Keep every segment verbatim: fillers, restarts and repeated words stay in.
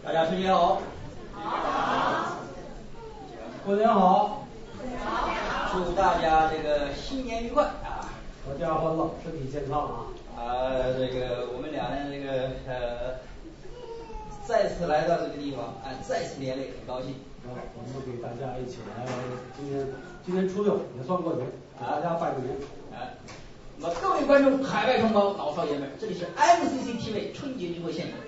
大家春节好。 好。 过年好。 祝大家这个新年愉快啊！ 阖家欢乐，身体健康啊！ 啊，这个我们俩呢，这个呃，再次来到这个地方，啊，再次连累，很高兴。 啊，我们给大家一起来，今天今天初六也算过节，给大家拜个年。 啊，那么各位观众、海外同胞、老少爷们，这里是 M C C T V 春节聚会现场。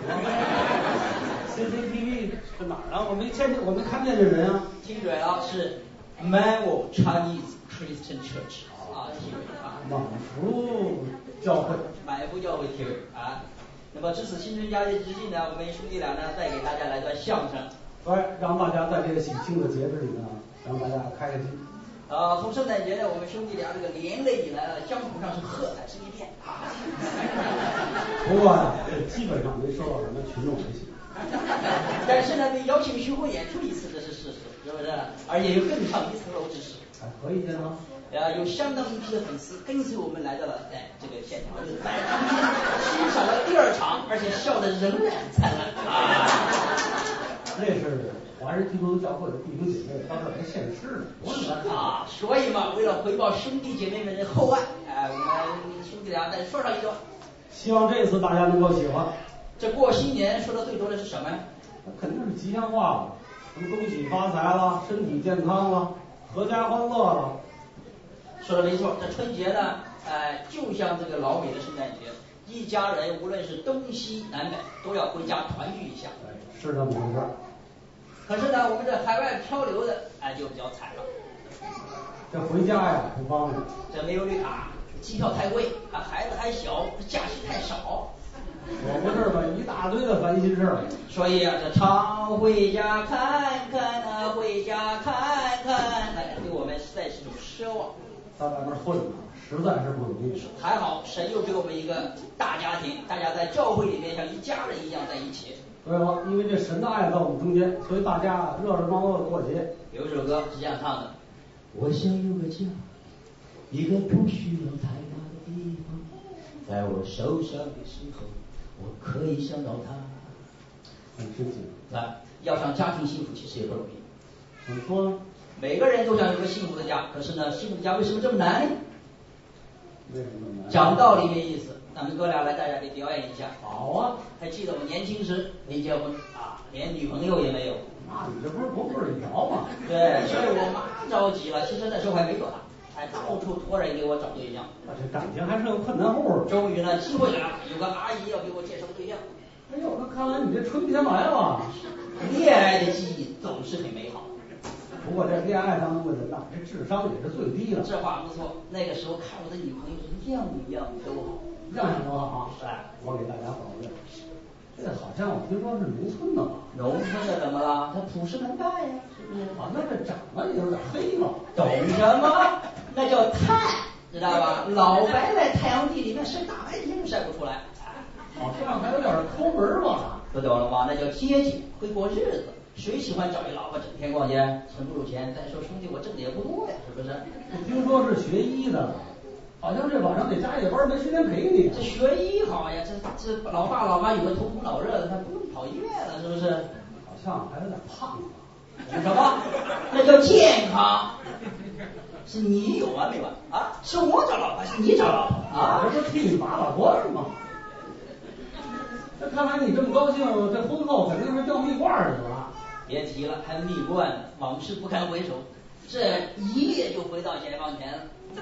C C T V 在哪儿啊？我没见，我没看见这人啊。 听准了，是 Manvo Chinese Christian Church 啊 T V 啊。 满福教会。 满福教会 T V 啊。那么值此新春佳节之际呢，我们兄弟俩呢再给大家来段相声。 对，让大家在这个喜庆的节日里呢，让大家开开心。 啊，从圣诞节呢，我们兄弟俩这个连累以来呢，江湖上是喝彩是一片啊。 不过呀，这基本上没收到什么群众回信。 但是呢，被邀请巡回演出一次，这是事实，是不是？而且有更上一层楼之势。 还可以见吗？ 啊，有相当一批的粉丝跟随我们来到了哎这个现场，来欣赏了第二场，而且笑得仍然灿烂啊。 那是华人基督教会的弟兄姐妹，到这来献诗的啊，所以嘛，为了回报兄弟姐妹们的厚爱，哎，我们兄弟俩再说上一段。 希望这次大家能够喜欢。 这过新年说的最多的是什么？ 那肯定是吉祥话了，什么恭喜发财了，身体健康了，阖家欢乐了。 说的没错，这春节呢，呃，就像这个老美的圣诞节，一家人无论是东西南北，都要回家团聚一下。 是这么回事。 可是呢，我们这海外漂流的，哎，就比较惨了。 这回家呀，不方便。 这没有绿卡，机票太贵，啊，孩子还小，假期太少。 我不是吧，一大堆的烦心事儿。 所以啊，这常回家看看啊，回家看看，哎，对我们实在是一种奢望。 在外面混呢，实在是不容易。 还好，神又给我们一个大家庭，大家在教会里面像一家人一样在一起。 对了，因为这神的爱在我们中间，所以大家热热闹闹的过节。 有一首歌是这样唱的：我想有个家，一个不需要太大的地方，在我受伤的时候，我可以想到他。 很深情。 来，要想家庭幸福，其实也不容易。 怎么说呢？ 每个人都想有个幸福的家，可是呢，幸福的家为什么这么难呢？ 为什么这么难？ 讲道理没意思，咱们哥俩来大家给表演一下。 好啊！ 还记得我年轻时没结婚啊，连女朋友也没有。 那你这不是不不是聊吗？ 对，所以我妈着急了。其实那时候还没多大，还到处托人给我找对象。 那这感情还是个困难户。 终于呢，机会来了，有个阿姨要给我介绍对象。 哎呦，那看来你这春天来了。 恋爱的记忆总是很美好。 不过这恋爱当中的人呐，这智商也是最低的。 这话不错。那个时候看我的女朋友是样样都好， 样样都好。 是啊， 我给大家保证，这好像我听说是农村的吧？ 农村的怎么了？他朴实能干呀，是不是？ 啊，那这长得也有点黑嘛。 懂什么？那叫碳，知道吧？老白在太阳地里面晒大白天都晒不出来。 好像还有点抠门吧？ 不懂了吗？那叫节俭，会过日子。谁喜欢找一老婆整天逛街，存不住钱？再说兄弟，我挣的也不多呀，是不是？ 听说是学医的，好像这晚上得加夜班，没时间陪你。 这学医好呀，这这老爸老妈有个头疼脑热的，他不用跑医院了，是不是？ 好像还有点胖子。 什么？那叫健康。是你有完没完啊？是我找老婆，是你找老婆啊？ 这不替你把把关吗？这看来你这么高兴，这婚后肯定是掉蜜罐去了。 别提了，还蜜罐呢，往事不堪回首，这一夜就回到解放前了。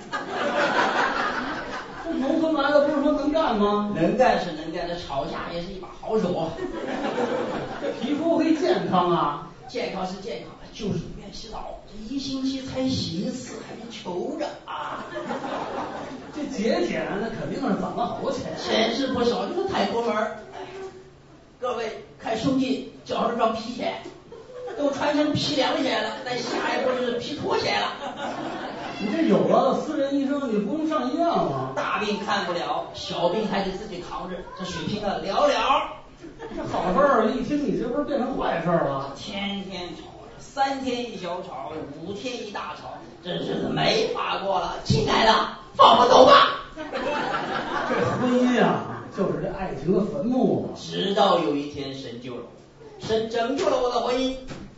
这农村来的不是说能干吗？ 能干是能干，这吵架也是一把好手啊。 这皮肤会健康啊， 健康是健康，就是不愿洗澡，这一星期才洗一次，还得求着啊。 这节俭那肯定是攒了好多钱， 钱是不少，就是太抠门儿。各位看兄弟脚上装皮鞋，都穿成皮凉鞋了，那下一步就是皮拖鞋了。 你这有了私人医生，你不用上医院了。 大病看不了，小病还得自己扛着，这水平啊寥寥。 这好事儿一听，你这不是变成坏事了？ 天天吵，三天一小吵，五天一大吵，这日子没法过了。亲爱的，放我走吧。 这婚姻啊，就是这爱情的坟墓。 直到有一天神救了我， 神拯救了我的婚姻，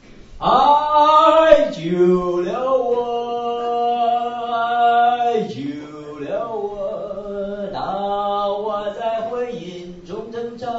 爱救了我，爱救了我，当我在婚姻中挣扎，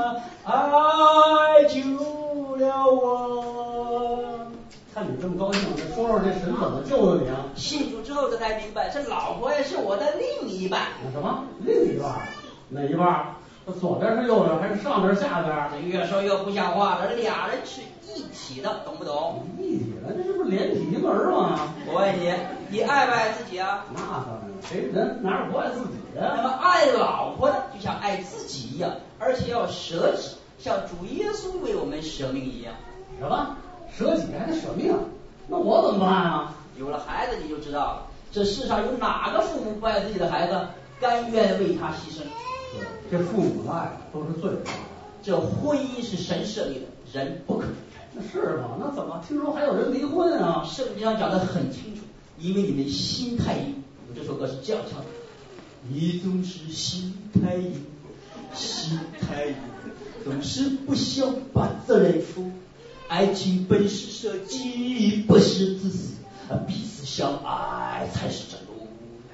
爱救了我。 看你这么高兴，说说这神怎么救的你啊？ 信主之后才明白，这老婆也是我的另一半。 什么另一半？哪一半？左边是右边还是上边下边？ 这越说越不像话了，俩人是一体的，懂不懂？ 一体的，这不是连体婴儿吗？ 我问你，你爱不爱自己啊？ 那当然，谁人哪有不爱自己的？ 那么爱老婆呢，就像爱自己一样，而且要舍己，像主耶稣为我们舍命一样。 什么？舍己还得舍命？那我怎么办啊？ 有了孩子你就知道了，这世上有哪个父母不爱自己的孩子，甘愿为他牺牲？ 对，这父母的爱都是最大的。 这婚姻是神设立的，人不可离开。 那是吗？那怎么听说还有人离婚啊？ 圣经上讲得很清楚，因为你们心太硬。这首歌是这样唱的：你总是心太硬，心太硬，总是不想把责任负。爱情本是设计，不是自私，彼此相爱才是正路。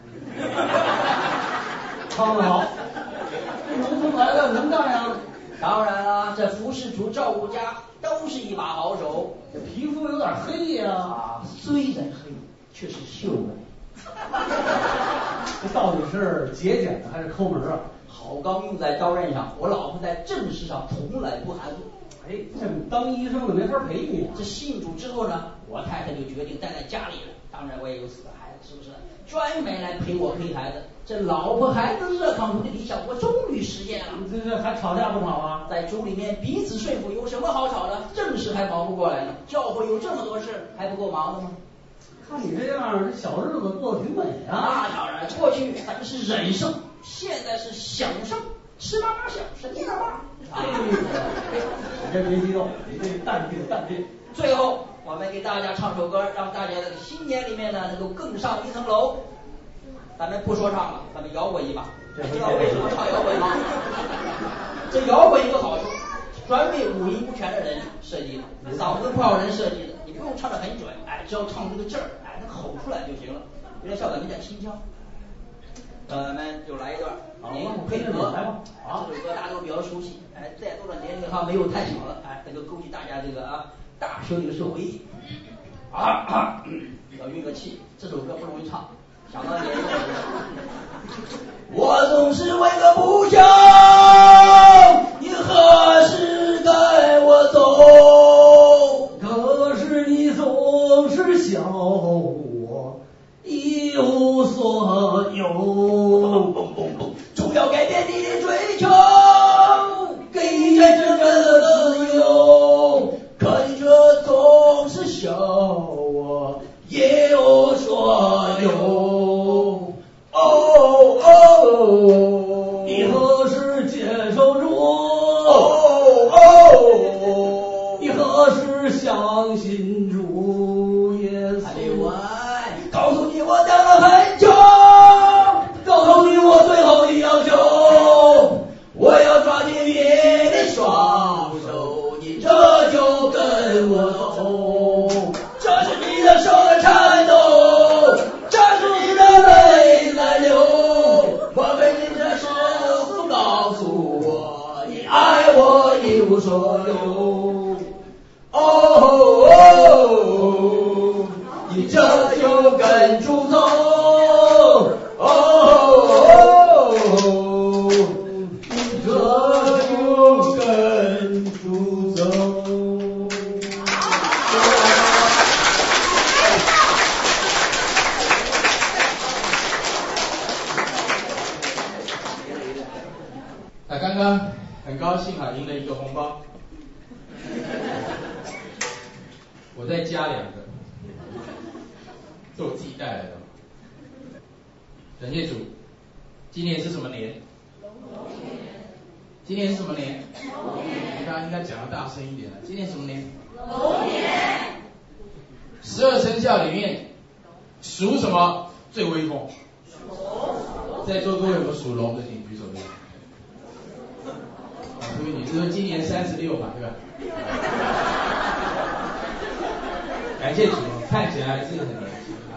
唱得好，这农村来的能干呀。 当然了，这服侍主照顾家都是一把好手。 这皮肤有点黑呀、 啊，虽然黑，却是秀美。 这到底是节俭的还是抠门啊？ 好钢用在刀刃上，我老婆在正事上从来不含糊。 哎，这当医生的没法陪你啊。 这信主之后呢，我太太就决定待在家里了。当然我也有四个孩子，是不是？专门来陪我陪孩子。这老婆孩子热炕头的理想，我终于实现了。 这这还吵架不吵啊？ 在主里面彼此说服，有什么好吵的？正事还忙不过来呢，教会有这么多事，还不够忙的吗？ 看你这样，这小日子过得挺美啊。 那当然，过去咱们是忍受，现在是享受，吃嘛嘛香，神经嘛嘛。 哎，你这别激动，你这淡定淡定。 最后，我们给大家唱首歌，让大家在新年里面呢能够更上一层楼。咱们不说唱了，咱们摇滚一把。知道为什么唱摇滚吗？这摇滚有个好处，专为五音不全的人设计的，嗓子不好人设计的。你不用唱得很准，哎，只要唱出个劲儿，哎，能吼出来就行了，有点像咱们点心腔。咱们就来一段，您配合。好，这首歌大家都比较熟悉，哎，在座的年龄哈没有太小了，哎，能够勾起大家这个啊大学里的时候回忆。啊啊，要运个气，这首歌不容易唱。想到年龄的时候，我总是为个不想，你何时带我走？ 可是你总是笑我一无所有。 总要改变你的追求，给人真正的自由。可你却总是笑我一无所有。哦哦， 你何时接受主？ 哦哦， 你何时相信主耶稣？ 告诉你我等了很久， 告诉你我最后的要求， 我要抓紧你的双手，你这就跟我走。这是你的手的颤抖，这是你的泪在流。我为你这生死告诉我，你爱我一无所有。哦哦，你这就跟主走。哦，你这就跟主走。 那刚刚很高兴啊，赢了一个红包。我再加两个，是我自己带来的。感谢主，今年是什么年？龙年。今年是什么年？龙年。大家应该讲得大声一点了。今年什么年？ 龙年。 十二生肖里面属什么最威风？ 属。 在座各位有没有属龙的？请举手。 所以你是说今年三十六嘛，对吧？感谢主，看起来还是很年轻啊。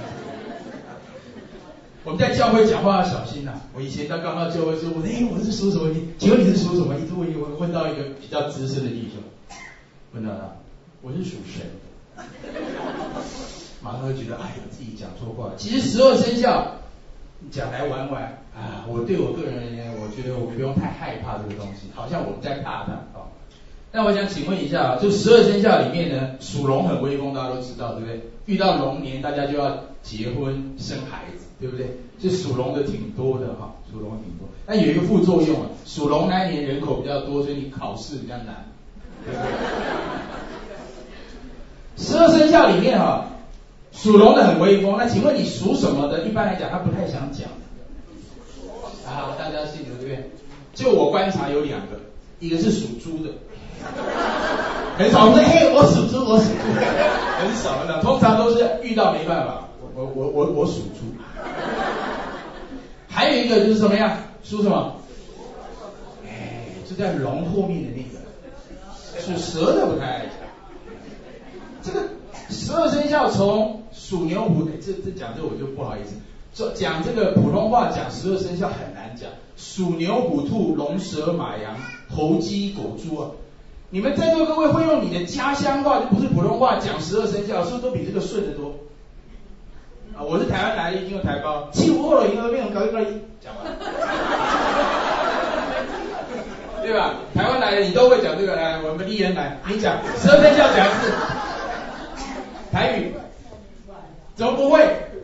我们在教会讲话要小心呐、啊。我以前刚刚到教会说，我哎，我是属什么？你请问你是属什么？一直问问问到一个比较资深的弟兄，问到他，我是属神的，马上就觉得哎呀自己讲错话。其实十二生肖讲来玩玩啊，我对我个人而言，我觉得我不用太害怕这个东西，好像我们在怕它哦。那我想请问一下，就十二生肖里面呢，属龙很威风，大家都知道，对不对？遇到龙年，大家就要结婚生孩子，对不对？就属龙的挺多的哈，属龙挺多。但有一个副作用啊，属龙那一年人口比较多，所以你考试比较难，对不对？十二生肖里面哈，属龙的很威风。那请问你属什么的？一般来讲，他不太想讲啊，大家记得对不对？就我观察有两个，一个是属猪的。很少，我说嘿，我属猪，我属猪，很少的，通常都是遇到没办法，我我我我我属猪。还有一个就是什么呀？属什么？哎，就在龙后面的那个，属蛇的不太爱讲。这个十二生肖从属牛虎，哎，这这讲这我就不好意思，这讲这个普通话讲十二生肖很难讲，属牛虎兔龙蛇马羊猴鸡狗猪啊。你们在座各位会用你的家乡话，就不是普通话讲十二生肖，是不是都比这个顺得多？啊，我是台湾来的，一定用台胞，气不过了，因为变成高一高一，讲完，对吧？台湾来的你都会讲这个，来，我们丽人来，你讲十二生肖讲一次，台语，怎么不会？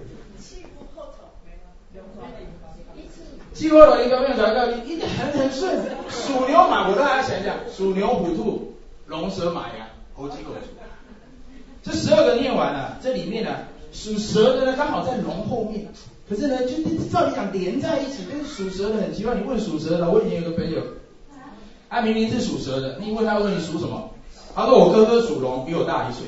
气过了一个没有找到，一很很顺。属牛马，我让大家想想，属牛虎兔龙蛇马羊猴鸡狗猪，这十二个念完了，这里面呢、啊，属蛇的呢刚好在龙后面，可是呢就照理讲连在一起，但是属蛇的很奇怪。你问属蛇的，我以前有个朋友，他明明是属蛇的，你问他说你属什么？他说我哥哥属龙，比我大一岁。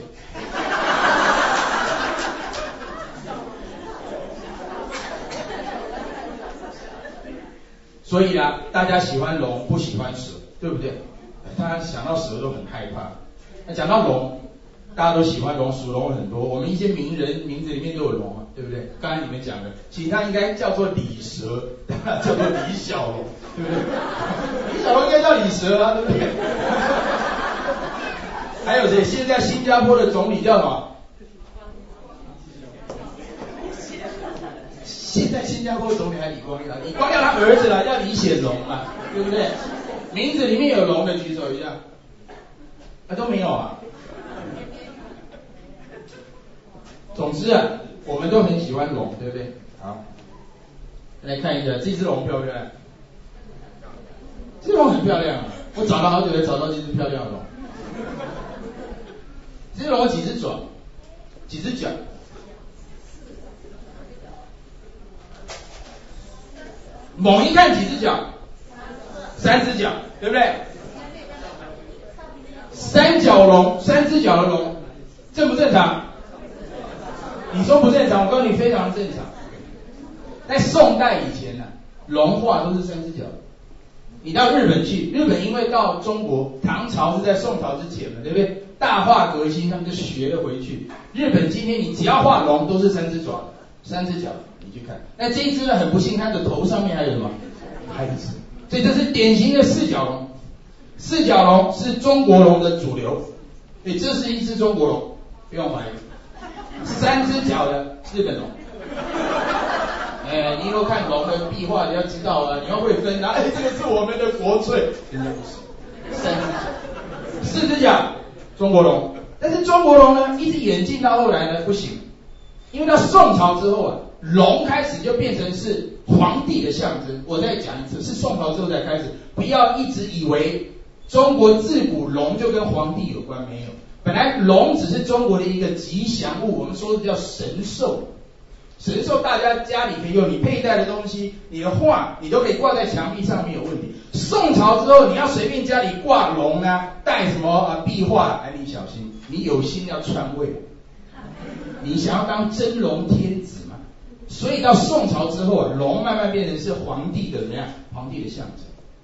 所以啊，大家喜欢龙，不喜欢蛇，对不对？大家想到蛇都很害怕。那讲到龙，大家都喜欢龙，属龙很多。我们一些名人名字里面都有龙啊，对不对？刚才你们讲的，其实它应该叫做李蛇，叫做李小龙，对不对？李小龙应该叫李蛇啊，对不对？还有谁？现在新加坡的总理叫什么？现在新加坡总理还李光耀，李光耀他儿子啦，叫李显龙嘛，对不对？名字里面有龙的举手一下，啊都没有啊。总之啊，我们都很喜欢龙，对不对？好，来看一下这只龙漂不漂亮？这只龙很漂亮啊，我找了好久才找到这只漂亮的龙。这只龙有几只爪？几只脚？猛一看几只脚？三只脚，对不对？三角龙，三只脚的龙，正不正常？你说不正常，我告诉你非常正常。在宋代以前呢、啊，龙画都是三只脚。你到日本去，日本因为到中国，唐朝是在宋朝之前嘛，对不对？大化革新，他们就学了回去。日本今天你只要画龙，都是三只爪，三只脚。你去看，那这一只呢，很不幸，它的头上面还有什么？还有一只，所以这是典型的四角龙。四角龙是中国龙的主流，所以这是一只中国龙，不用怀疑。三只脚的日本龙，哎，你以后看龙的壁画，你要知道啊，你要会分啊，哎，这个是我们的国粹，人家不是，三只脚，四只脚中国龙，但是中国龙呢，一直演进到后来呢不行，因为到宋朝之后啊，龙开始就变成是皇帝的象征。我再讲一次，是宋朝之后才开始，不要一直以为中国自古龙就跟皇帝有关，没有。本来龙只是中国的一个吉祥物，我们说的叫神兽。神兽大家家里可以用，你佩戴的东西，你的画，你都可以挂在墙壁上，没有问题。宋朝之后，你要随便家里挂龙啊，带什么啊壁画，哎，你小心，你有心要篡位，你想要当真龙天子吗？所以到宋朝之后啊，龙慢慢变成是皇帝的怎么样？皇帝的象征。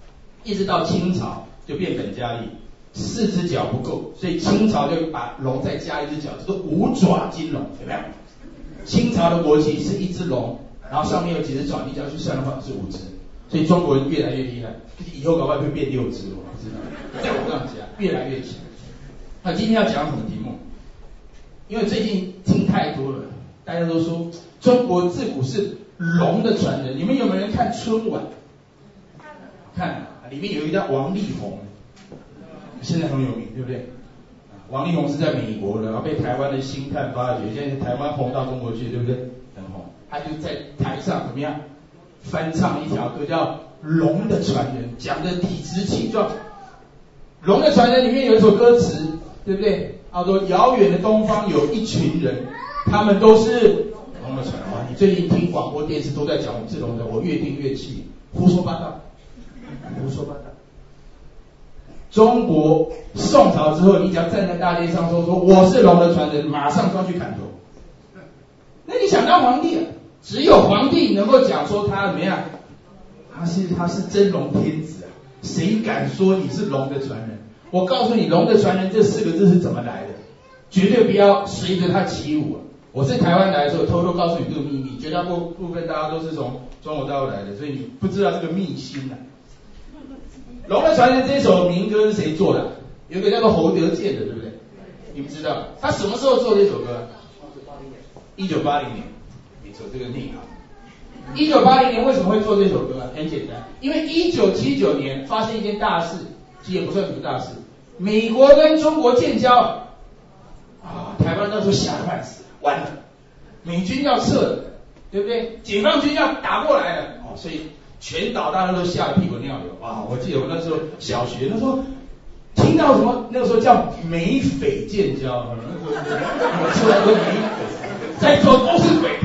一直到清朝就变本加厉，四只脚不够，所以清朝就把龙再加一只脚，叫做五爪金龙，有没有？清朝的国旗是一只龙，然后上面有几只爪，你只要去算的话是五只，所以中国人越来越厉害，以后搞不好会变六只，我不知道，再往上加，越来越强。那今天要讲什么题目？因为最近听太多了，大家都说中国自古是龙的传人，你们有没有人看春晚？看，里面有一个叫王力宏，现在很有名，对不对？王力宏是在美国的，然后被台湾的星探发掘，现在台湾红到中国去，对不对？很红。他就在台上怎么样翻唱一条歌，叫《龙的传人》，讲的理直气壮。《龙的传人》里面有一首歌词，对不对？他说：“遥远的东方有一群人，他们都是龙的传人。”哇，你最近听广播电视都在讲我是龙的，我越听越气，胡说八道，胡说八道。中国宋朝之后，你只要站在大街上说说我是龙的传人，马上抓去砍头。那你想当皇帝啊？只有皇帝能够讲说他怎么样？他是他是真龙天子啊！谁敢说你是龙的传人？我告诉你，龙的传人这四个字是怎么来的，绝对不要随着他起舞啊！我是台湾来的时候，偷偷告诉你这个秘密，绝大部部分大家都是从中国大陆来的，所以你不知道这个秘辛啊。龙的传人这首民歌是谁做的？有一个叫做侯德健的，对不对？你们知道他什么时候做这首歌？一九八零年，没错，这个内行。一九八零年为什么会做这首歌？很简单，因为一九七九年发生一件大事，其实也不算什么大事，美国跟中国建交啊，啊台湾那时候吓得半死，完了，美军要撤了，对不对？解放军要打过来了，哦，所以全岛大家都吓得屁滚尿流。哇，我记得我那时候小学，那时候听到什么，那个时候叫美匪建交，那时候我出来都美匪，在座都是匪。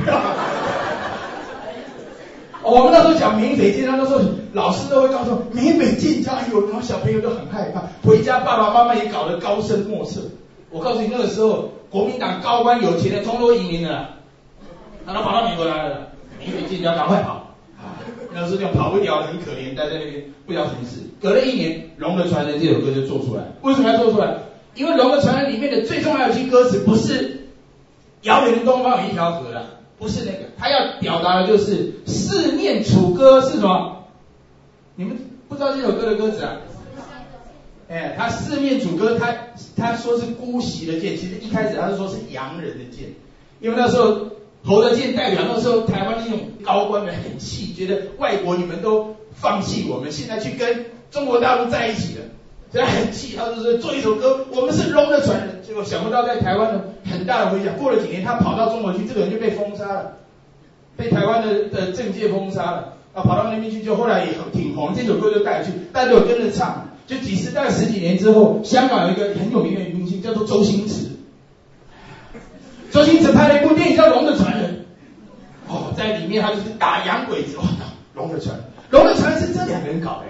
我们那时候讲美匪建交，那时候老师都会告诉我美匪建交，哎呦，然后小朋友都很害怕，回家爸爸妈妈也搞得高深莫测。我告诉你，那个时候国民党高官有钱的通通移民了，他都跑到美国来了，美匪建交赶快跑。那时候就跑不掉，很可怜，待在那边不知道什么事。隔了一年，《龙的传人》这首歌就做出来。为什么要做出来？因为《龙的传人》里面的最重要的一句歌词不是遥远的东方有一条河啦，不是那个，他要表达的就是四面楚歌是什么？你们不知道这首歌的歌词啊？哎，他四面楚歌，他他说是姑息的剑，其实一开始他是说是洋人的剑，因为那时候侯德健代表那时候台湾那种高官们很气，觉得外国你们都放弃我们，现在去跟中国大陆在一起了，所以他很气，他就说做一首歌，我们是龙的传人。结果想不到在台湾的很大的回响，过了几年他跑到中国去，这个人就被封杀了，被台湾的的政界封杀了，啊，跑到那边去，就后来也挺红，这首歌就带去，大家都有跟着唱。就几十代十几年之后，香港有一个很有名的明星叫做周星驰。周星驰拍了一部电影叫《龙的传人》，哦，在里面他就是打洋鬼子，哇，龙的传人，龙的传人是这两个人搞的，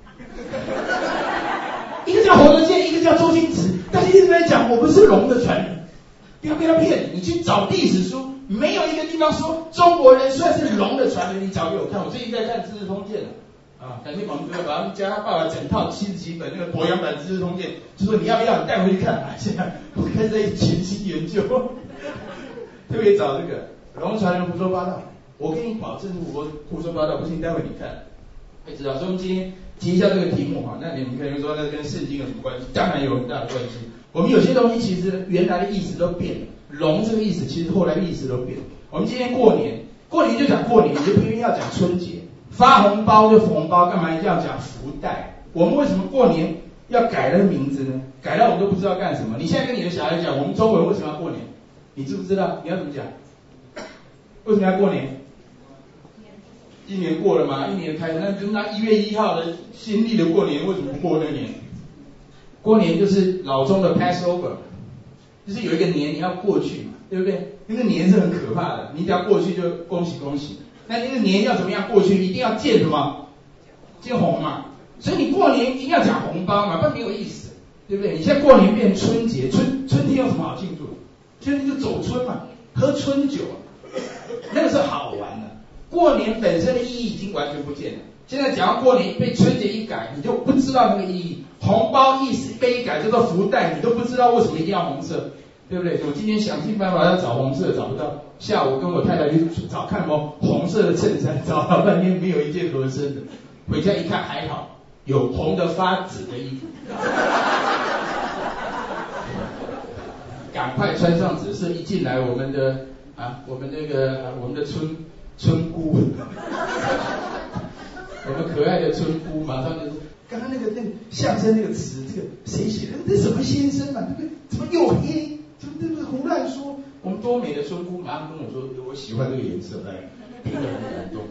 一个叫侯德健，一个叫周星驰，但是一直在讲我们是龙的传人，不要被他骗，你去找历史书，没有一个地方说中国人算是龙的传人，你找给我看，我最近在看《资治通鉴》了。啊，感谢王哥把他们家他爸爸整套七十几本那个博洋版《资治通鉴》，就说你要不要你带回去看啊？现在我开始在全心研究，特别找这个龙传人胡说八道，我跟你保证我胡说八道，不信待会你看会知道。所以我们今天提一下这个题目哈，那你们可能说那跟圣经有什么关系？当然有很大的关系。我们有些东西其实原来的意思都变了，龙这个意思其实后来意思都变了。我们今天过年，过年就讲过年，就偏偏要讲春节。发红包就红包，干嘛一定要讲福袋？我们为什么过年要改那个名字呢？改到我们都不知道干什么。你现在跟你的小孩讲，我们中国人为什么要过年？你知不知道？你要怎么讲？为什么要过年？一年过了嘛，一年开始，那就那一月一号的新历的过年，为什么不过那年？过年就是老中的 Passover， 就是有一个年你要过去嘛，对不对？那个年是很可怕的，你只要过去就恭喜恭喜。那那个年要怎么样过去？一定要见什么？见红嘛。所以你过年一定要讲红包嘛，不然没有意思，对不对？你现在过年变春节，春春天有什么好庆祝？春天就走春嘛，喝春酒，那个是好玩的。过年本身的意义已经完全不见了。 现在讲到过年被春节一改，你就不知道那个意义。红包意思被一改叫做福袋，你都不知道为什么一定要红色，对不对？我今天想尽办法要找红色，找不到。下午跟我太太去找看什么红色的衬衫，找了半天没有一件合身的。回家一看还好，有红的发紫的衣服，赶快穿上紫色。一进来，我们的啊，我们那个、啊、我们的村村姑，我们可爱的村姑马上就说。刚刚那个那个相声那个词，这个谁写的？这什么先生啊？这个怎么又黑？怎么这个胡乱说？我们多美的村姑马上跟我说，我喜欢这个颜色，哎，听得很感动。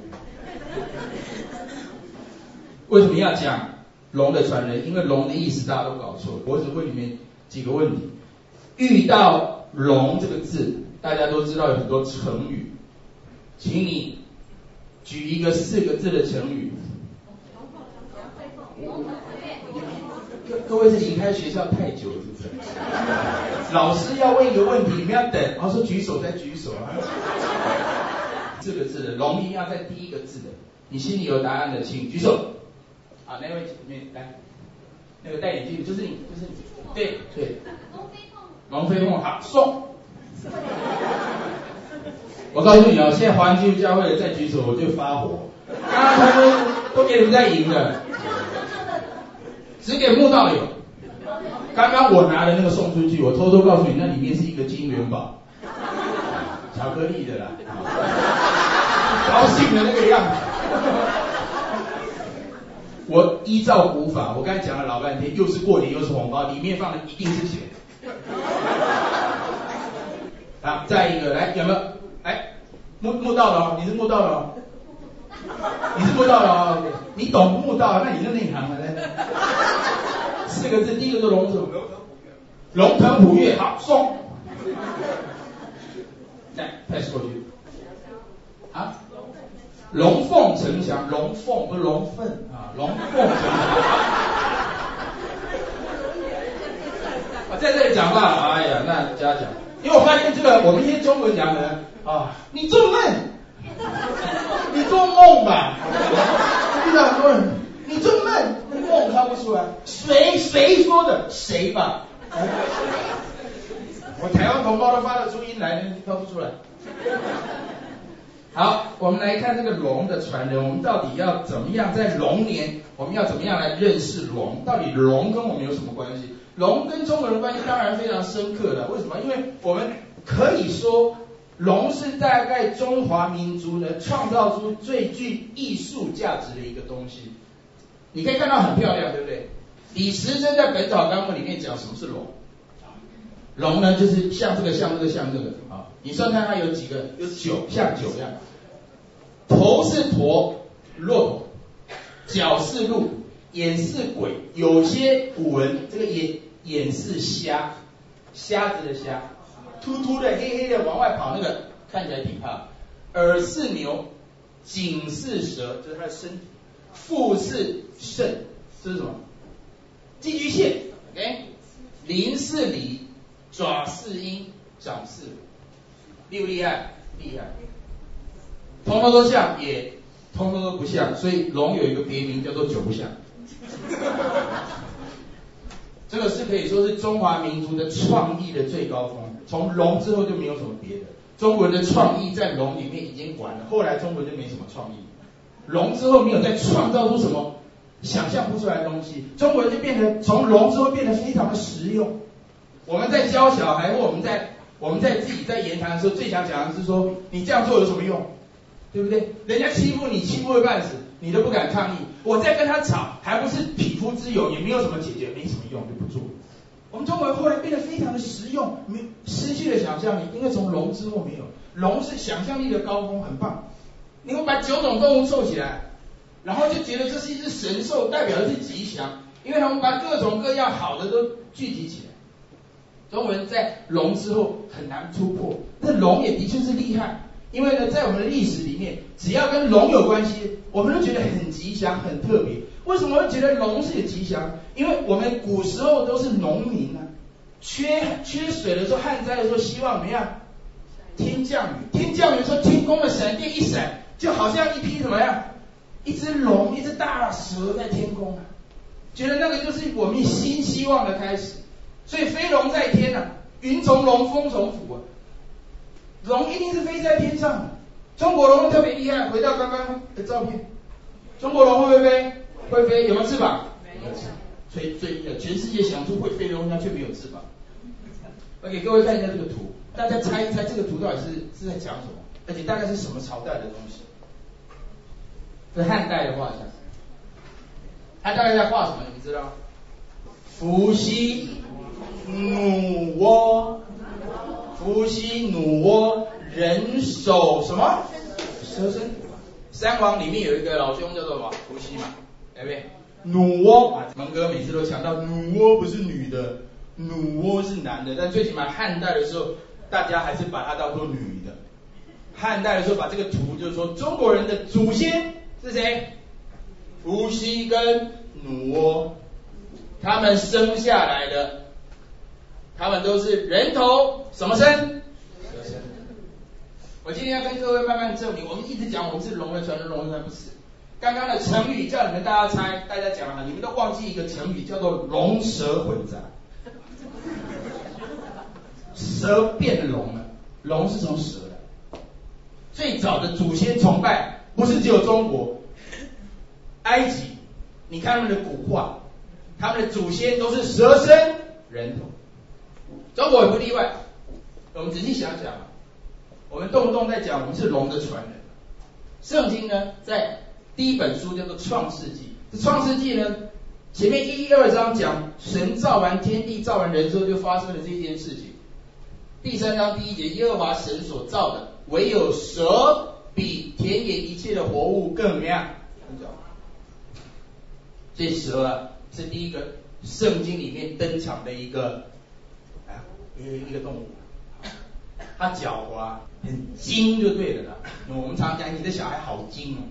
为什么要讲龙的传人？因为龙的意思大家都搞错了。我只问里面几个问题。遇到龙这个字，大家都知道有很多成语，请你举一个四个字的成语。各各位是离开学校太久了，是不是？老师要问一个问题，你们要等，然后说举手再举手啊。四个字的龙一定要在第一个字的，你心里有答案的，请举手。好，那位姐妹来，那个戴眼镜就是你，就是你，对对。龙飞凤，好，送。我告诉你啊，现在华人基督教会再举手我就发火，刚刚他们都给你们在赢了。只给慕道友。刚刚我拿的那个送出去，我偷偷告诉你，那里面是一个金元宝，巧克力的啦，高兴的那个样子。我依照古法，我刚才讲了老半天，又是过年又是红包，里面放的一定是钱。好，再一个，来有没有？来，慕慕道的哦，你是慕道的哦。你是慕道的哦，你懂慕道，那你就内行了呢。四个字，第一个是龙什么？龙腾虎跃，好送。来 pass 过去。啊？龙凤呈祥，龙凤不是龙凤啊，龙凤呈祥。我在这里讲话，哎呀，那家讲，因为我发现这个我们一些中文讲的人啊，你做梦。你做梦吧，遇到很多人，你做梦，梦看不出来，谁谁说的？谁吧？我台湾同胞都发得出音来，你挑不出来。好，我们来看这个龙的传人，我们到底要怎么样在龙年，我们要怎么样来认识龙？到底龙跟我们有什么关系？龙跟中国人关系当然非常深刻的，为什么？因为我们可以说。龙是大概中华民族呢创造出最具艺术价值的一个东西。你可以看到很漂亮，对不对？李时珍在《本草纲目》里面讲什么是龙。龙呢，就是像这个，像这个，像这个啊。你算看它有几个？有九，像九一样。头是驼，骆驼；脚是鹿，眼是鬼。有些古文这个眼眼是虾，瞎子的瞎。秃秃的黑黑的往外跑，那个看起来挺怕。耳是牛，颈是蛇，这是它的身体。腹是肾，这是什么？寄居蟹。OK， 鳞是鲤，爪是鹰，掌是虎。厉不厉害？厉害。通通都像，也通通都不像，所以龙有一个别名叫做九不像。这个是可以说是中华民族的创意的最高峰，从龙之后就没有什么别的。中国人的创意在龙里面已经完了，后来中国人就没什么创意。龙之后没有再创造出什么想象不出来的东西，中国人就变得从龙之后变得非常的实用。我们在教小孩，或我们在我们在自己在言谈的时候，最想讲的是说，你这样做有什么用？对不对？人家欺负你，欺负会半死，你都不敢抗议。我再跟他吵，还不是匹夫之勇，也没有什么解决，没什么用，就不做。我们中国人后来变得非常的实用，没失去了想象力，因为从龙之后没有，龙是想象力的高峰，很棒。你会把九种动物凑起来，然后就觉得这是一只神兽，代表的是吉祥，因为他们把各种各样好的都聚集起来。中国人在龙之后很难突破，那龙也的确是厉害。因为呢，在我们的历史里面，只要跟龙有关系，我们都觉得很吉祥、很特别。为什么会觉得龙是有吉祥？因为我们古时候都是农民啊，缺缺水的时候、旱灾的时候，希望怎么样？天降雨，天降雨的时候，天空的闪电一闪，就好像一匹什么呀？ 一只龙，一只大蛇在天空啊，觉得那个就是我们新希望的开始。所以飞龙在天啊，云从龙，风从虎啊，龙一定是飞在天上的。中国龙特别厉害，回到刚刚的照片，中国龙会不会飞？会飞，有没有翅膀？没有翅膀。所以所以全世界想出会飞的龙，它却没有翅膀。我给各位看一下这个图，大家猜一猜这个图到底是是在讲什么，而且大概是什么朝代的东西？是汉代的画像。汉代在画什么？你们知道吗？伏羲、弩涡、伏羲、弩涡、人首什么？蛇身。三王里面有一个老兄叫做什么？伏羲嘛，对不对？弩涡，蒙哥每次都强调弩涡不是女的，弩涡是男的，但最起码汉代的时候，大家还是把它当作女的。汉代的时候把这个图就是说中国人的祖先是谁？伏羲跟弩涡，他们生下来的，他们都是人头什么身？蛇身。我今天要跟各位慢慢证明，我们一直讲我们是龙的传人，龙的传不是。刚刚的成语叫你们大家猜，大家讲了，你们都忘记一个成语叫做龙蛇混杂。蛇变龙了，龙是从蛇来。最早的祖先崇拜不是只有中国，埃及，你看他们的古画，他们的祖先都是蛇身人头。中国也不例外。我们仔细想想，我们动不动在讲我们是龙的传人。圣经呢，在第一本书叫做创世纪，这创世纪呢，前面一二章讲神造完天地造完人之后就发生了这件事情。第三章第一节，耶和华神所造的，唯有蛇比田野一切的活物更怎么样？更小。这蛇啊，是第一个圣经里面登场的一个啊一个动物，它狡猾，很精就对了啦。我们常常讲你的小孩好精哦。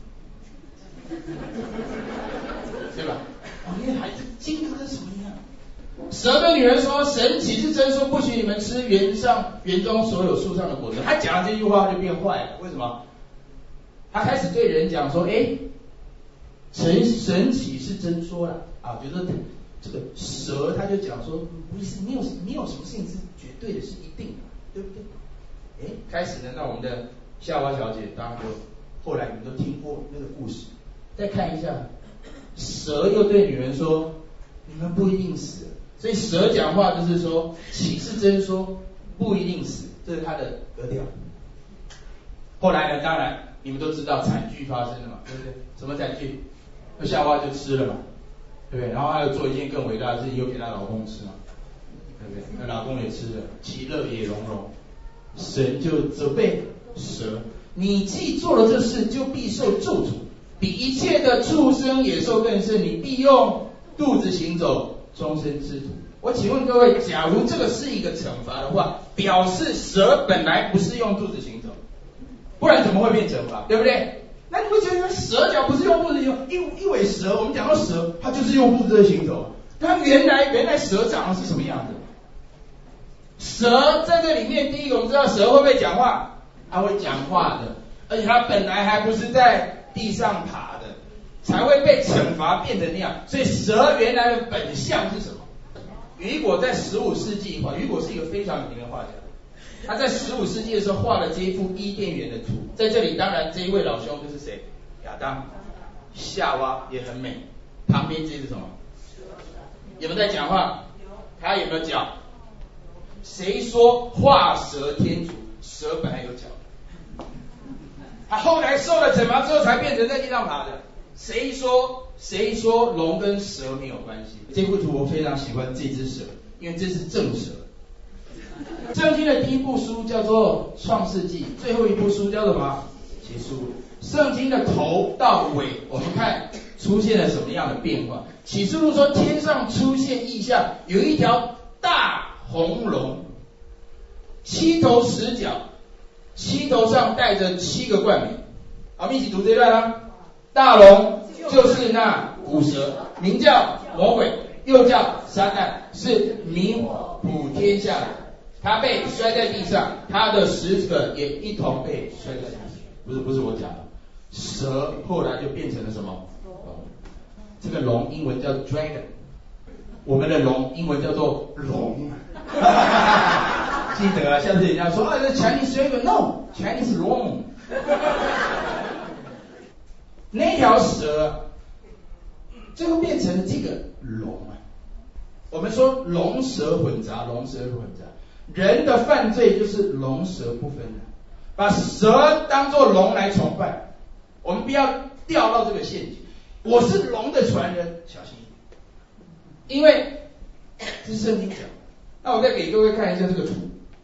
对吧？哦，你的孩子精跟什么一样？蛇对女人说：“神岂是真说不许你们吃园上园中所有树上的果子？”他讲了这句话就变坏了，为什么？他开始对人讲说：“哎，神神岂是真说了啊？”觉得这个蛇他就讲说：“不是，没有没有什么事情是绝对的，是一定的，对不对？”哎，开始呢，那我们的夏娃小姐当然就后来你们都听过那个故事。再看一下，蛇又对女人说：“你们不一定死。”所以蛇讲话就是说，岂是真说不一定死，这是它的格调。后来呢，当然你们都知道惨剧发生了嘛，对不对？什么惨剧？那夏娃就吃了嘛，对不对？然后她又做一件更伟大的事情，又给她老公吃嘛，对不对？那老公也吃了，其乐也融融。神就责备蛇：“你既做了这事，就必受咒诅。比一切的畜生野兽更甚，你必用肚子行走，终身之徒。”我请问各位，假如这个是一个惩罚的话，表示蛇本来不是用肚子行走，不然怎么会变惩罚，对不对？那你会觉得蛇脚不是用肚子行走，一一尾蛇，我们讲到蛇，它就是用肚子行走，它原来原来蛇长得是什么样子？蛇在这里面，第一个我们知道蛇会不会讲话？它会讲话的，而且它本来还不是在地上爬的，才会被惩罚变成那样。所以蛇原来的本相是什么？雨果在十五世纪画，雨果是一个非常有名的画家，他在十五世纪的时候画了这一幅伊甸园的图。在这里，当然这一位老兄就是谁？亚当。夏娃也很美，旁边这是什么？有没有在讲话？他有没有脚？谁说画蛇添足？蛇本来有脚。他后来受了惩罚之后才变成在地上爬的。谁说谁说龙跟蛇没有关系？这幅图我非常喜欢这只蛇，因为这是正蛇。圣经的第一部书叫做创世纪，最后一部书叫做什么？启示录。圣经的头到尾，我们看出现了什么样的变化？启示录说天上出现异象，有一条大红龙，七头十角，七头上带着七个冠冕。好，我们一起读这段啊。大龙就是那古蛇，名叫魔鬼，又叫撒旦，是迷普天下的。他被摔在地上，他的使者也一同被摔在地上。不是不是我讲的， 蛇后来就变成了什么？龙。这个龙英文叫 dragon， 我们的龙英文叫做龙。记得啊，下次人家说啊，这 Chinese dragon no Chinese 龙。那条蛇最后变成了这个龙啊。我们说龙蛇混杂，龙蛇混杂，人的犯罪就是龙蛇不分的，把蛇当作龙来崇拜。我们不要掉到这个陷阱。我是龙的传人，小心一点，因为这是圣经讲。那我再给各位看一下这个图，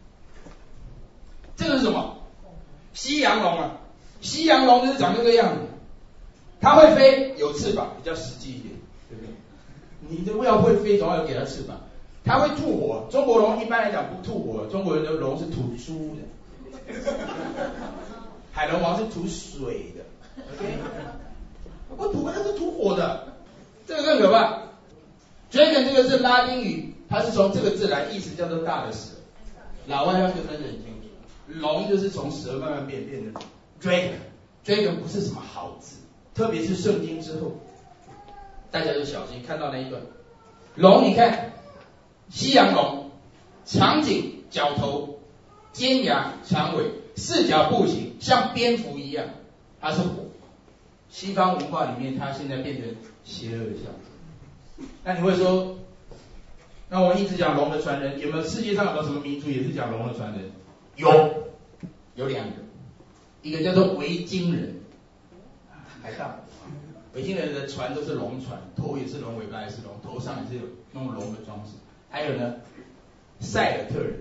这个是什么？西洋龙啊，西洋龙就是长这个样子，它会飞，有翅膀，比较实际一点，对不对？你的要会飞，总要有给它翅膀。它会吐火，中国龙一般来讲不吐火，中国人的龙是吐珠的，海龙王是吐水的 ，OK？ 不吐，它是吐火的，这个更可怕。Dragon 这个是拉丁语，它是从这个字来，意思叫做大的蛇。老外要就分得很清楚，龙就是从蛇慢慢变变的 Dragon。Dragon 不是什么好字，特别是圣经之后，大家就小心看到那一段。龙，你看，西洋龙，长颈、角头、尖牙、长尾，四脚步行，像蝙蝠一样，它是火。西方文化里面，它现在变成邪恶的象征。那你会说，那我一直讲龙的传人，有没有世界上有没有什么民族也是讲龙的传人？有，有两个，一个叫做维京人，海盗。维京人的船都是龙船，头也是龙，尾巴也是龙，头上也是有弄龙的装饰。还有呢，塞尔特人，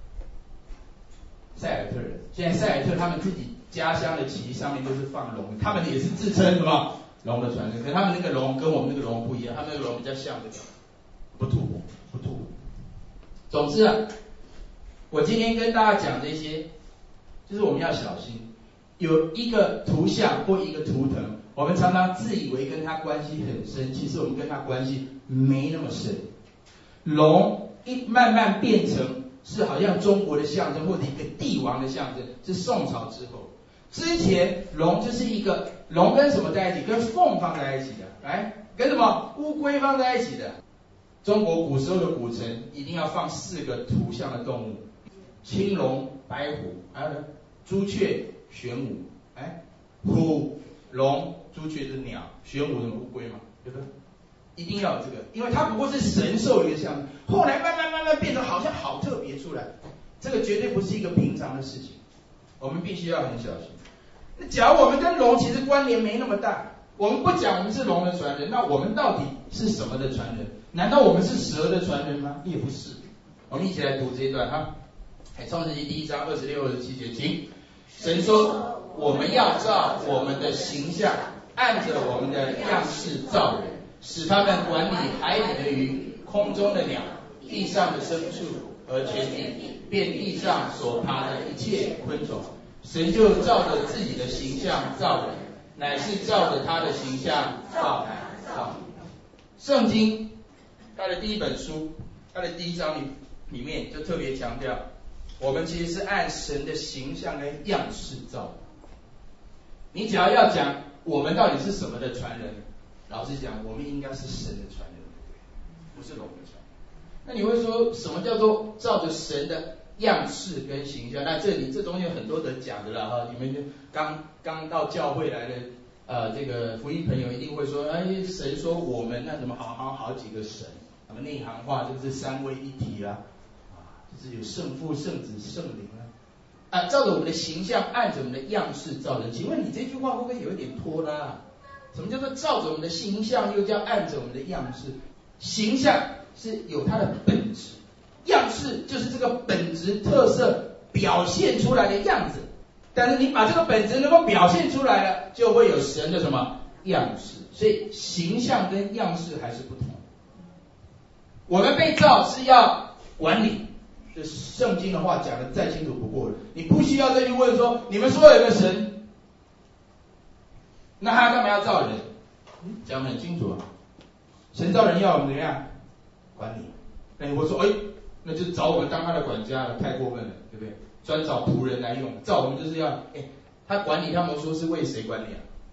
塞尔特人，现在塞尔特他们自己家乡的旗上面都是放龙，他们也是自称什么龙的传人，可是他们那个龙跟我们那个龙不一样，他们那个龙比较像这个，不吐火，不吐火。总之啊，我今天跟大家讲这些，就是我们要小心，有一个图像或一个图腾，我们常常自以为跟他关系很深，其实我们跟他关系没那么深。龙一慢慢变成是好像中国的象征，或者一个帝王的象征，是宋朝之后。之前龙就是一个龙跟什么在一起？跟凤放在一起的，来跟什么乌龟放在一起的。中国古时候的古城一定要放四个图像的动物：青龙、白虎，还有呢朱雀、玄武。哎，虎、龙、朱雀是鸟，玄武是乌龟嘛，对不对？一定要有这个，因为它不过是神兽一个象征，后来慢慢慢慢变成好像好特别出来，这个绝对不是一个平常的事情，我们必须要很小心。那假如我们跟龙其实关联没那么大，我们不讲我们是龙的传人，那我们到底是什么的传人？难道我们是蛇的传人吗？也不是。我们一起来读这一段哈，创世纪第一章二十六、二十七节，请。神说，我们要照我们的形象，按着我们的样式造人，使他们管理海里的鱼、空中的鸟、地上的牲畜和全地，遍地上所爬的一切昆虫。神就照着自己的形象造人，乃是照着他的形象造男造女。圣经它的第一本书，它的第一章里里面就特别强调，我们其实是按神的形象跟样式造的。你只要要讲我们到底是什么的传人，老实讲，我们应该是神的传人，不是龙的传人。那你会说什么叫做照着神的样式跟形象？那这里这中间有很多的讲的啦哈，你们就刚刚到教会来的呃这个福音朋友一定会说，哎，神说我们那怎么好好好几个神，那么内行话就是三位一体啦，啊，就是有圣父、圣子、圣灵啦。啊，照着我们的形象，按着我们的样式造人。请问你这句话会不会有一点拖拉？什么叫做照着我们的形象，又叫按着我们的样式？形象是有它的本质，样式就是这个本质特色表现出来的样子。但是你把这个本质能够表现出来了，就会有神的什么样式。所以形象跟样式还是不同。我们被造是要管理。这圣经的话讲的再清楚不过了，你不需要再去问说你们说有个神，那他干嘛要造人？讲得很清楚啊，神造人要我们怎么样管理？那你会说，哎，那就找我们当他的管家了，太过分了，对不对？专找仆人来用，造我们就是要，哎，他管理他们说是为谁管理啊？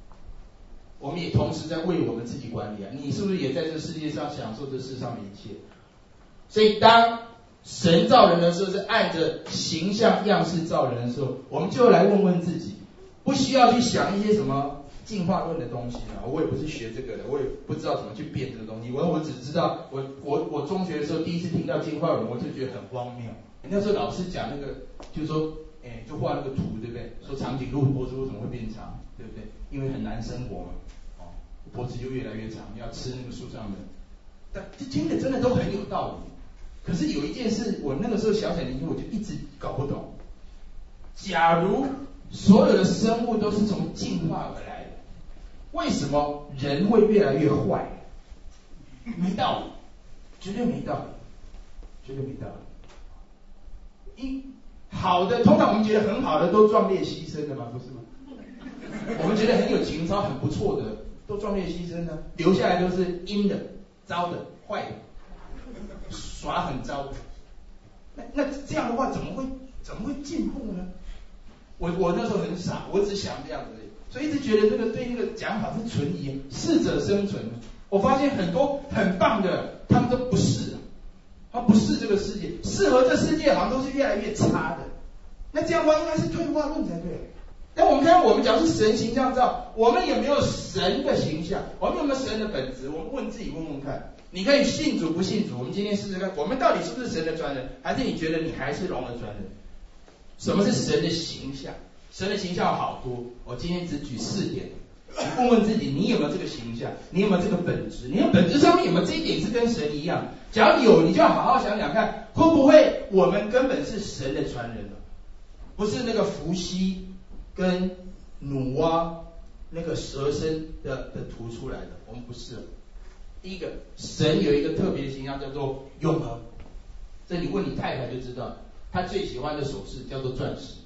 我们也同时在为我们自己管理啊。你是不是也在这世界上享受这世上的一切？所以当神造人的时候是按着形象样式造人的时候，我们就来问问自己，不需要去想一些什么进化论的东西啊，我也不是学这个的，我也不知道怎么去变这个东西。我我只知道，我我我中学的时候第一次听到进化论，我就觉得很荒谬。那时候老师讲那个，就是说，哎，就画那个图，对不对？说长颈鹿脖子为什么会变长，对不对？因为很难生活嘛，哦，脖子就越来越长，要吃那个树上的。但这听的真的都很有道理。可是有一件事，我那个时候小小年纪我就一直搞不懂。假如所有的生物都是从进化而来的，为什么人会越来越坏？没道理，绝对没道理，绝对没道理。一好的，通常我们觉得很好的都壮烈牺牲的嘛，不是吗？我们觉得很有情操、很不错的，都壮烈牺牲的，留下来都是阴的、糟的、坏的。耍很糟的，那那这样的话怎么会怎么会进步呢？我我那时候很傻，我只想这样子，所以一直觉得那个对那个讲法是存疑，适者生存。我发现很多很棒的，他们都不是，他不是这个世界，适合这世界好像都是越来越差的。那这样的话应该是退化论才对。但我们看我们假如是神形象造，我们有没有神的形象？我们有没有神的本质？我们问自己问问看。你可以信主不信主，我们今天试试看，我们到底是不是神的传人，还是你觉得你还是龙的传人？什么是神的形象？神的形象好多，我今天只举四点。你问问自己，你有没有这个形象？你有没有这个本质？你的本质上面有没有这一点是跟神一样？假如有，你就要好好想想看，会不会我们根本是神的传人了？不是那个伏羲跟努蛙那个蛇身的的图出来的，我们不是。第一个，神有一个特别的形象叫做永恒，这你问你太太就知道，她最喜欢的首饰叫做钻石。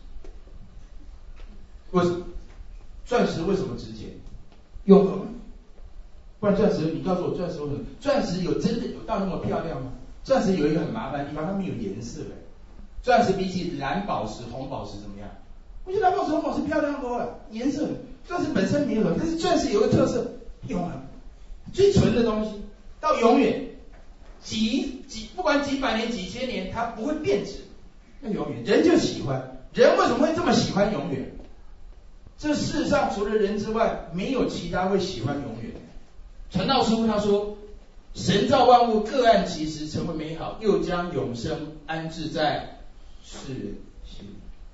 为什么？钻石为什么值钱？永恒。不然钻石，你告诉我钻石为什么？钻石有真的有到那么漂亮吗？钻石有一个很麻烦的地方，它没有颜色的。钻石比起蓝宝石、红宝石怎么样？我觉得蓝宝石、红宝石漂亮多了，颜色。钻石本身没有，但是钻石有个特色，永恒。最纯的东西，到永远，几几不管几百年、几千年，它不会变质，那永远。人就喜欢，人为什么会这么喜欢永远？这世上除了人之外，没有其他会喜欢永远。传道书他说，神造万物各按其时成为美好，又将永生安置在世人心里。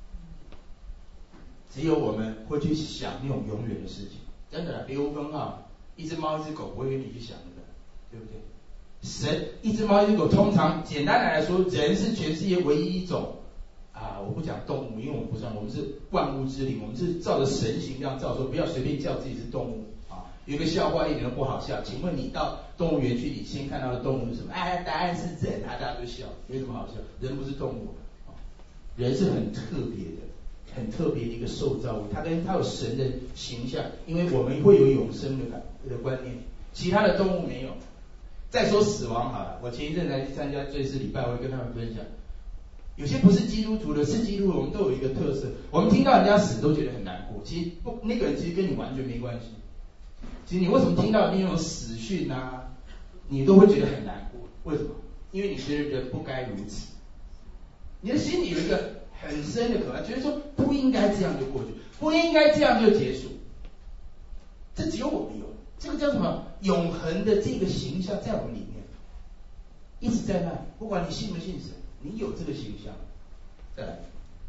只有我们会去想那种永远的事情，真的啦，别无分号。一只猫一只狗不会跟你去想那个，对不对？神一只猫一只狗，通常简单的来说，人是全世界唯一一种啊，我不讲动物，因为我们不算，我们是万物之灵，我们是照着神形象造，说不要随便叫自己是动物啊。有一个笑话一点都不好笑，请问你到动物园去，你先看到的动物是什么？哎，答案是人啊，大家都笑，有什么好笑？人不是动物啊，人是很特别的。很特别的一个受造物，它跟它有神的形象，因为我们会有永生的感的观念，其他的动物没有。再说死亡好了，我前一阵才去参加追思礼拜，我会跟他们分享，有些不是基督徒的，是基督徒，我们都有一个特色，我们听到人家死都觉得很难过，其实不，那个人其实跟你完全没关系。其实你为什么听到那种死讯啊，你都会觉得很难过？为什么？因为你觉得人不该如此，你的心里有一个很深的渴望，觉得说不应该这样就过去，不应该这样就结束。这只有我们有，这个叫什么？永恒的这个形象在我们里面，一直在那里。不管你信不信神，你有这个形象。再来，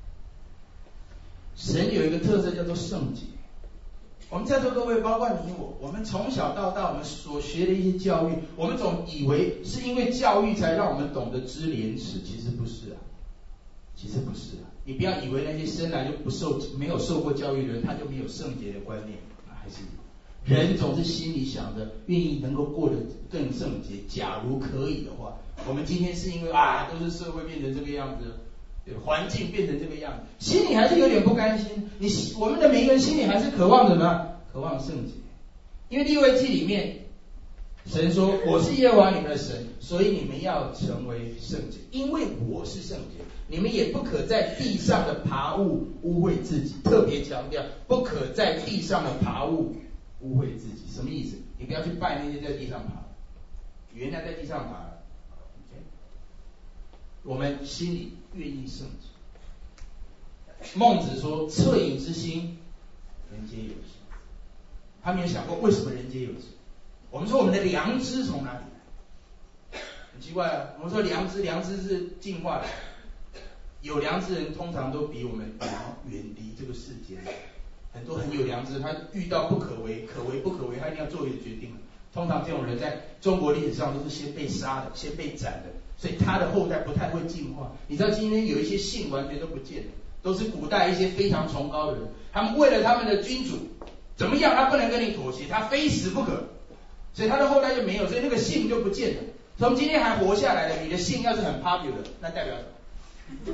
神有一个特色叫做圣洁。我们在座各位，包括你我，我们从小到大，我们所学的一些教育，我们总以为是因为教育才让我们懂得知廉耻，其实不是啊。其实不是啊，你不要以为那些生来就不受没有受过教育的人，他就没有圣洁的观念，还是人总是心里想着愿意能够过得更圣洁。假如可以的话，我们今天是因为啊，都是社会变成这个样子，对，环境变成这个样子，心里还是有点不甘心。你我们的每一个人心里还是渴望什么？渴望圣洁。因为利未记里面，神说我是耶和华你们的神，所以你们要成为圣洁，因为我是圣洁。你们也不可在地上的爬物污秽自己，特别强调不可在地上的爬物污秽自己，什么意思？你不要去拜那些在地上爬，原来在地上爬了。Okay? 我们心里愿意圣洁。孟子说：“恻隐之心，人皆有之。”他没有想过为什么人皆有之。我们说我们的良知从哪里来？很奇怪啊！我们说良知，良知是进化的。有良知人通常都比我们远离这个世间。很多很有良知，他遇到不可为、可为不可为，他一定要做一个决定。通常这种人在中国历史上都是先被杀的，先被斩的，所以他的后代不太会进化。你知道今天有一些姓完全都不见了，都是古代一些非常崇高的人，他们为了他们的君主怎么样，他不能跟你妥协，他非死不可，所以他的后代就没有，所以那个姓就不见了。从今天还活下来的，你的姓要是很 popular， 那代表什么？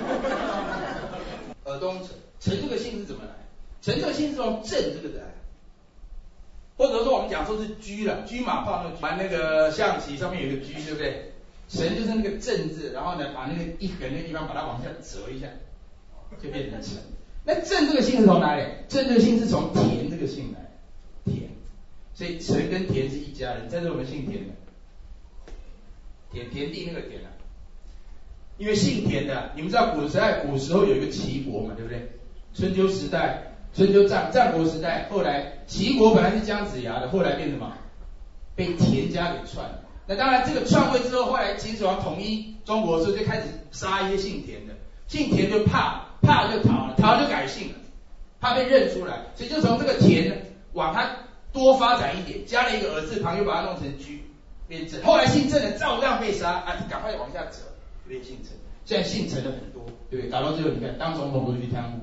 尔东陈，陈这个姓是怎么来？陈这个姓是从郑这个字来，或者说我们讲说是车了，车马炮那个玩那个象棋上面有一个车，对不对？陈就是那个郑字，然后呢把那个一横的地方把它往下折一下，就变成陈。那郑这个姓是从哪里？郑这个姓是从田这个姓来，田，所以陈跟田是一家人。在这我们姓田的，田田地那个田啊，因为姓田的，你们知道古时代古时候有一个齐国嘛，对不对？春秋时代。春秋战战国时代，后来齐国本来是姜子牙的，后来变什么？被田家给篡了。那当然，这个篡位之后，后来秦始皇统一中国的时候，就开始杀一些姓田的，姓田就怕，怕就逃了，逃就改姓了，怕被认出来，所以就从这个田呢，往它多发展一点，加了一个耳字旁，又把它弄成居，变郑。后来姓郑的照样被杀，啊，赶快往下折，变姓陈。现在姓陈的很多，对不对？搞到最后，你看当总统都去贪污。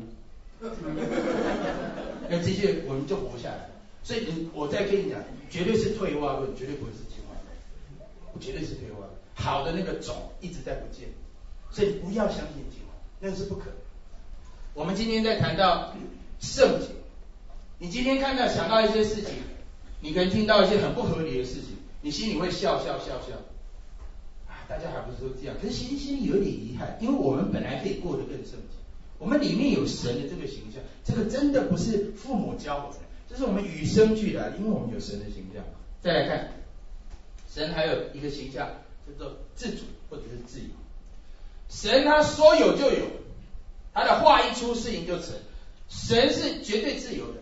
那这些我们就活下来，所以我再跟你讲，绝对是退化论，绝对不会是进化论，绝对是退化论。好的那个种一直在不见，所以不要相信进化，那是不可能。我们今天在谈到圣洁，你今天看到想到一些事情，你可能听到一些很不合理的事情，你心里会笑笑笑笑，啊，大家还不是都这样？可是其实心里有点遗憾，因为我们本来可以过得更圣洁。我们里面有神的这个形象，这个真的不是父母教我们，这是我们与生俱来的，因为我们有神的形象。再来看，神还有一个形象叫做自主或者是自由。神他说有就有，他的话一出，事情就成。神是绝对自由的。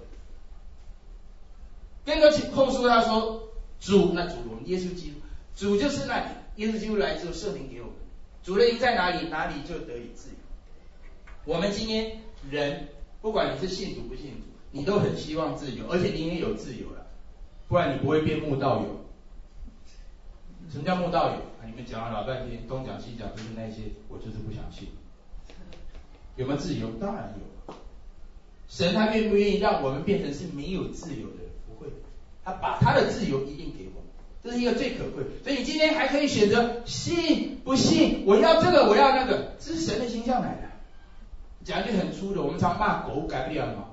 跟着后书他说，主那主我们耶稣基督，主就是那里，耶稣基督来之后，圣灵给我们，主的灵在哪里，哪里就得以自由。我们今天人，不管你是信主不信主，你都很希望自由，而且你也有自由了，不然你不会变慕道友。什么叫慕道友？啊，你们讲了老半天，东讲西讲，就是那些我就是不想信。有没有自由？当然有。神他愿不愿意让我们变成是没有自由的人？不会，他把他的自由一定给我们，这是一个最可贵。所以你今天还可以选择信不信，我要这个，我要那个，这是神的形象来的。讲句很粗的，我们常骂狗改不了吗？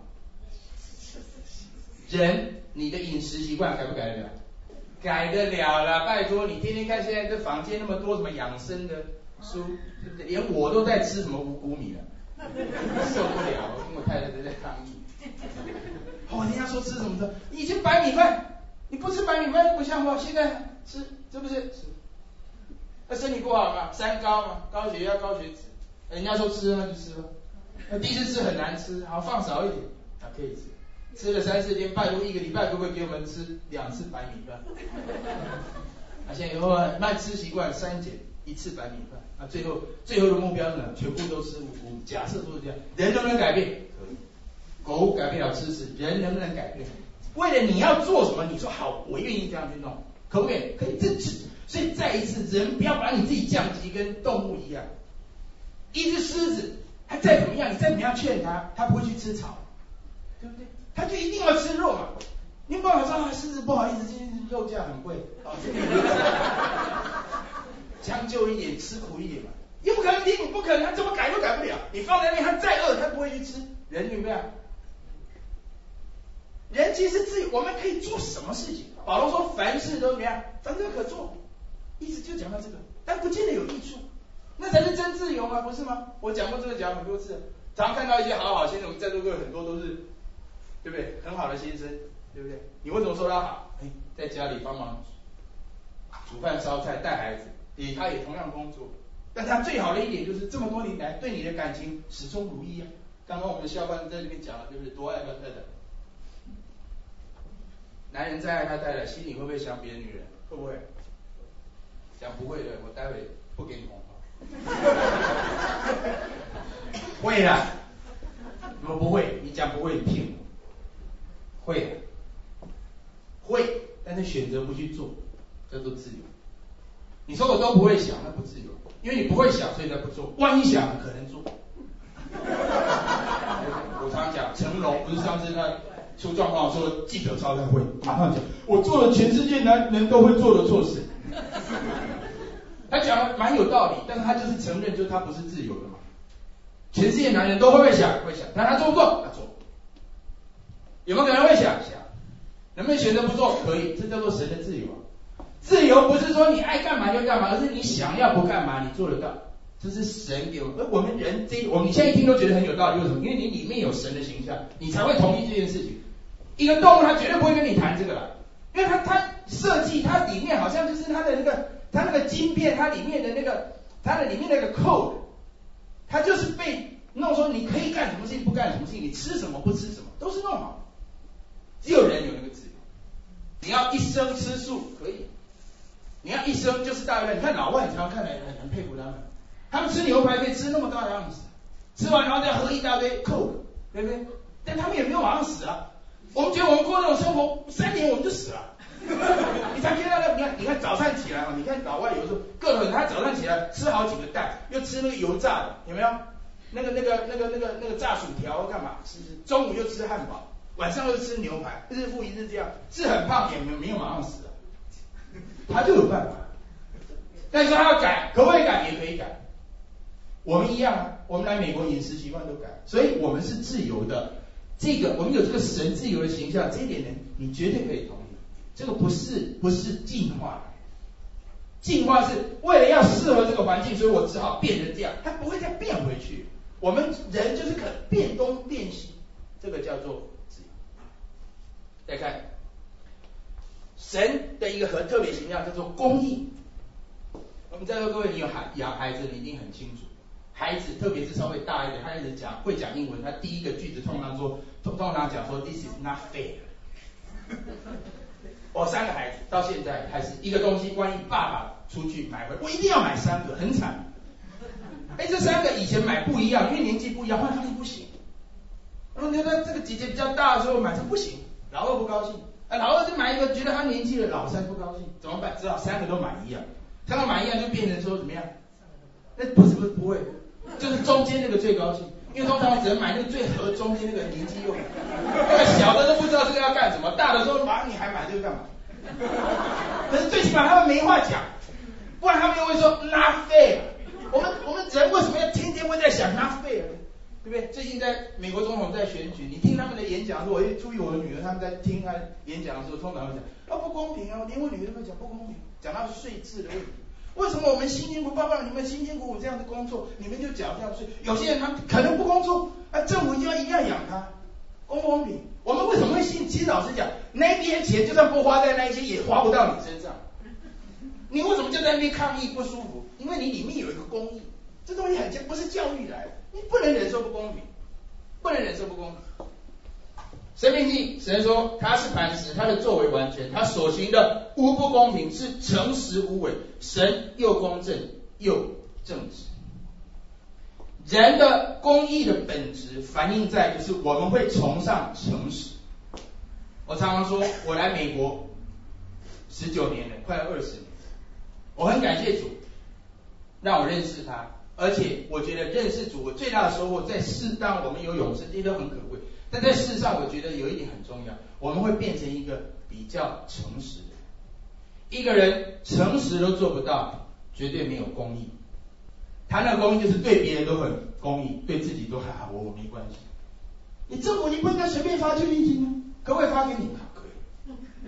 人，你的饮食习惯改不改得了？改得了了，拜托你天天看现在这坊间那么多什么养生的书，对不对？连我都在吃什么五谷米了，受不了，因为我太太都在抗议。哦，人家说吃什么的，以前白米饭，你不吃白米饭不像话，现在吃，是不是？吃，那身体不好嘛，三高嘛，高血压、高血脂，人家说吃那就吃吧。那第一次吃很难吃，好放少一点，啊可以吃，吃了三四天，拜托一个礼拜可不可以给我们吃两次白米饭？啊现在以后慢吃习惯删减一次白米饭，啊最后最后的目标是呢，全部都吃五谷。假设都是这样，人能不能改变？可以。狗改变了吃屎，人能不能改变？为了你要做什么，你说好，我愿意这样去弄，可不可以？可以，这所以再一次，人不要把你自己降级，跟动物一样。一只狮子。他再怎么样，你再怎么样劝他，他不会去吃草，对不对？他就一定要吃肉嘛。你不好说啊，狮子不好意思，今天肉价很贵，啊，将就一点，吃苦一点嘛。又不可能听你，不可能，他怎么改都改不了。你放在那里，他再饿，他不会去吃。人有没有？人其实自己，我们可以做什么事情？保罗说，凡事都怎么样？凡事可做，意思就讲到这个，但不见得有益处。那才是真自由吗？不是吗？我讲过这个讲很多次，常看到一些好好先生，在座各位很多都是，对不对？很好的先生， 对不对？你为什么说他好？哎，在家里帮忙煮饭烧菜带孩子，也他也同样工作，但他最好的一点就是这么多年来对你的感情始终如一啊。刚刚我们的校官在这边讲了，对不对？多爱他太太。男人再爱他太太，心里会不会想别的女人？会不会？讲不会的，我待会不给你红包。会的，怎么不会？你讲不会，你骗我。会的，会，但是选择不去做，叫做自由。你说我都不会想，那不自由，因为你不会想，所以才不做。万一想，可能做。我常常讲，成龙不是上次他出状况说记者招待会，马上讲，我做了全世界男人都会做的错事。他讲的蛮有道理，但是他就是承认，就是他不是自由的嘛。全世界男人都会不会想？会想，但他做不做？他做。有没有可能会想？想。能不能选择不做？可以，这叫做神的自由啊。自由不是说你爱干嘛就干嘛，而是你想要不干嘛，你做得到。这是神给我们，而我们人这，我们现在一听都觉得很有道理，为什么？因为你里面有神的形象，你才会同意这件事情。一个动物它绝对不会跟你谈这个啦，因为它它设计它里面好像就是它的那个它那个晶片，它里面的那个它的里面那个 code， 它就是被弄说你可以干什么事情，不干什么事情，你吃什么不吃什么，都是弄好。只有人有那个自由。你要一生吃素可以，你要一生就是大概，你看老外，你常常看来很很佩服他们，他们吃牛排可以吃那么大的样子，吃完然后再喝一大堆 Coke， 对不对？但他们也没有马上死啊。我们觉得我们过那种生活，三年我们就死了。你才看到那，你看，你看早上起来啊，你看老外有时候个头，他早上起来吃好几个蛋，又吃那个油炸的，有没有？那个那个那个那个那个炸薯条干嘛？吃吃，中午又吃汉堡。晚上又吃牛排，日复一日这样，是很胖，也没没有马上死啊，他就有办法。但是他要改，可不可以改？也可以改。我们一样啊，我们来美国饮食习惯都改，所以我们是自由的。这个我们有这个神自由的形象，这一点呢，你绝对可以同意。这个不是不是进化，进化是为了要适合这个环境，所以我只好变成这样，它不会再变回去。我们人就是可变东变西，这个叫做。再看神的一个很特别形象叫做公义。我们在座各位，你有孩养孩子，你一定很清楚。孩子，特别是稍微大一点，孩子讲会讲英文，他第一个句子通常说，通通常讲说 This is not fair。我三个孩子到现在还是一个东西，万一爸爸出去买回，我一定要买三个，很惨。哎，这三个以前买不一样，因为年纪不一样，后来发现不行。然后觉得这个姐姐比较大的时候买，这不行。老二不高兴，啊，老二就买一个，觉得他年纪了，老三不高兴，怎么办？只好三个都买一样，三个买一样就变成说怎么样？那不是不是不会，就是中间那个最高兴，因为通常只能买那个最合中间那个年纪用，那个小的都不知道这个要干什么，大的说妈你还买这个干嘛？可是最起码他们没话讲，不然他们又会说 not fair。我们我们人为什么要天天会在想 not fair？对不对？最近在美国总统在选举，你听他们的演讲的时候，我会注意我的女儿，他们在听他演讲的时候，通常会讲啊不公平啊，连我女儿都会讲不公平，讲到税制的问题。为什么我们辛辛苦苦，爸爸你们辛辛苦苦这样的工作，你们就缴这样的税？有些人他可能不工作，啊政府就要一定要养他，公不公平？我们为什么会信？其实老实讲，那一边钱就算不花在那一些，也花不到你身上。你为什么就在那边抗议不舒服？因为你里面有一个公义，这东西很不是教育来的。你不能忍受不公平，不能忍受不公平。申命记神说他是磐石，他的作为完全，他所行的无不公平，是诚实无伪，神又公正又正直。人的公义的本质反映在就是我们会崇尚诚实。我常常说我来美国十九年了，快要二十年，我很感谢主让我认识他。而且我觉得认识主，我最大的收获在世当我们有永生，这些都很可贵。但在世上，我觉得有一点很重要，我们会变成一个比较诚实的人。一个人诚实都做不到，绝对没有公义。他那个公义就是对别人都很公义，对自己都还好，我我没关系。你政府你不应该随便发救济金吗？可不可以发给你？可以。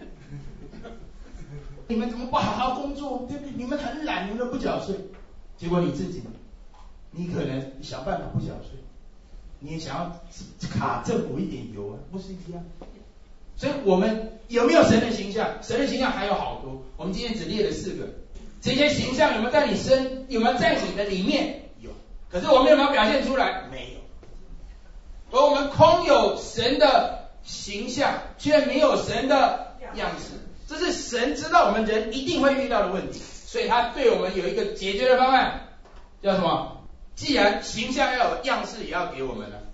你们怎么不好好工作？对不对？你们很懒，你们都不缴税，结果你自己呢？你可能想办法不缴税，你也想要卡政府一点油啊，不是一样？ 所以我们有没有神的形象？神的形象还有好多，我们今天只列了四个。这些形象有没有在你身？有没有在你的里面？有。可是我们有没有表现出来？没有。而我们空有神的形象，却没有神的样式，这是神知道我们人一定会遇到的问题，所以他对我们有一个解决的方案，叫什么？既然形象要有，样式也要给我们了，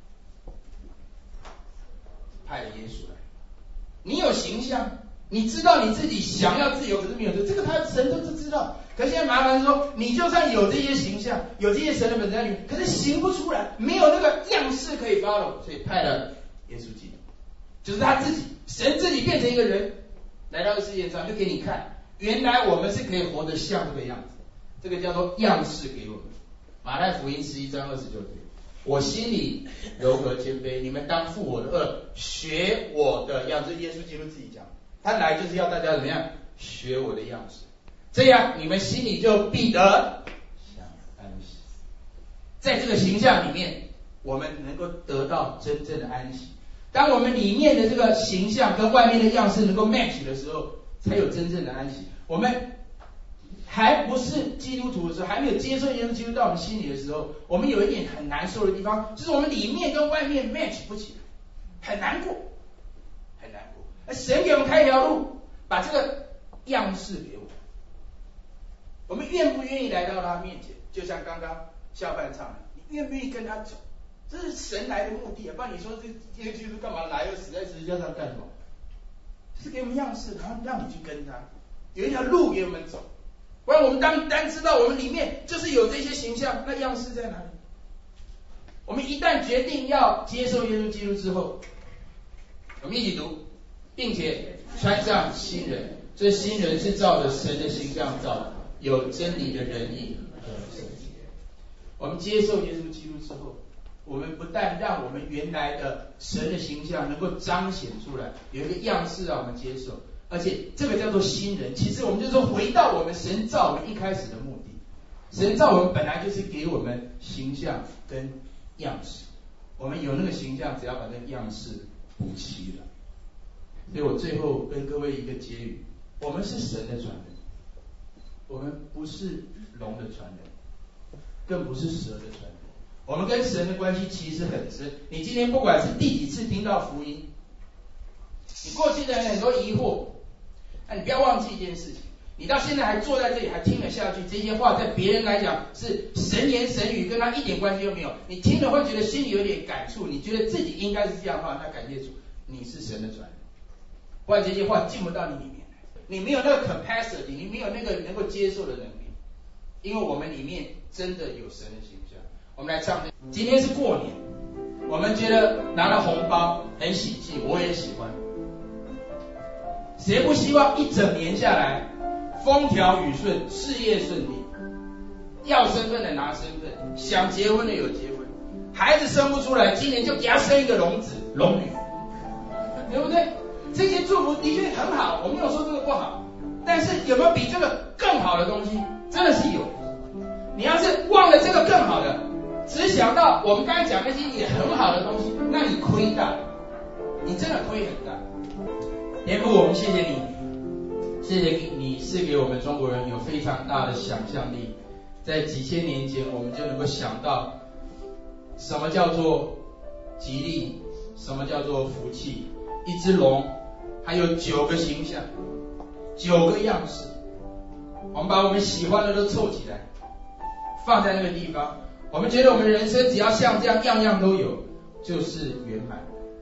派了耶稣来。你有形象，你知道你自己想要自由，可是没有这，这个他神都知道。可是现在麻烦是说，你就算有这些形象，有这些神的本质在里面，可是行不出来，没有那个样式可以 follow， 所以派了耶稣基督，就是他自己，神自己变成一个人，来到这世界上，就给你看，原来我们是可以活得像这个样子，这个叫做样式给我们。马太福音十一章二十九节，我心里柔和谦卑，你们当负我的恶，学我的样子。耶稣基督自己讲，他来就是要大家怎么样学我的样式，这样你们心里就必得安息。在这个形象里面，我们能够得到真正的安息。当我们里面的这个形象跟外面的样式能够 match 的时候，才有真正的安息。我们还不是基督徒的时候，还没有接受耶稣基督到我们心里的时候，我们有一点很难受的地方，就是我们里面跟外面 match 不起来，很难过，很难过。而神给我们开一条路，把这个样式给我们，我们愿不愿意来到他面前？就像刚刚下半唱的，你愿不愿意跟他走？这是神来的目的啊！不然你说这耶稣基督干嘛来？又死在十字架上干什么？是给我们样式，然后让你去跟他，有一条路给我们走。不然我们单单知道我们里面就是有这些形象，那样式在哪里？我们一旦决定要接受耶稣基督之后，我们一起读，并且穿上新人。这新人是照着神的形象造的，有真理的仁义和圣洁。我们接受耶稣基督之后，我们不但让我们原来的神的形象能够彰显出来，有一个样式让我们接受，而且这个叫做新人。其实我们就是说回到我们神造我们一开始的目的，神造我们本来就是给我们形象跟样式，我们有那个形象，只要把那个样式补齐了。所以我最后跟各位一个结语，我们是神的传人，我们不是龙的传人，更不是蛇的传人。我们跟神的关系其实很深。你今天不管是第几次听到福音，你过去的很多疑惑，那你不要忘记一件事情，你到现在还坐在这里还听了下去，这些话在别人来讲是神言神语，跟他一点关系都没有，你听了会觉得心里有点感触，你觉得自己应该是这样的话，那感谢主，你是神的传人，不然这些话进不到你里面来，你没有那个 capacity， 你没有那个能够接受的能力，因为我们里面真的有神的形象。我们来唱，今天是过年，我们觉得拿到红包很喜气，我也喜欢。谁不希望一整年下来风调雨顺，事业顺利，要身份的拿身份，想结婚的有结婚，孩子生不出来，今年就给他生一个龙子龙女，对不对？这些祝福的确很好，我没有说这个不好，但是有没有比这个更好的东西？真的是有。你要是忘了这个更好的，只想到我们刚才讲那些也很好的东西，那你亏大，你真的亏很大。天父，我们谢谢你，谢谢你是给我们中国人有非常大的想象力，在几千年前我们就能够想到什么叫做吉利，什么叫做福气，一只龙还有九个形象，九个样式，我们把我们喜欢的都凑起来放在那个地方，我们觉得我们人生只要像这样样样都有就是圆满。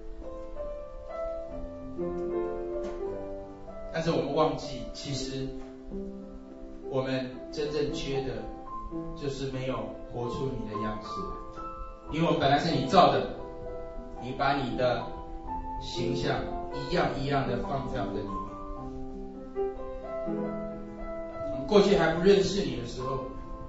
但是我们忘记，其实我们真正缺的就是没有活出你的样式，因为我们本来是你造的，你把你的形象一样一样的放在我们的里面。我们过去还不认识你的时候，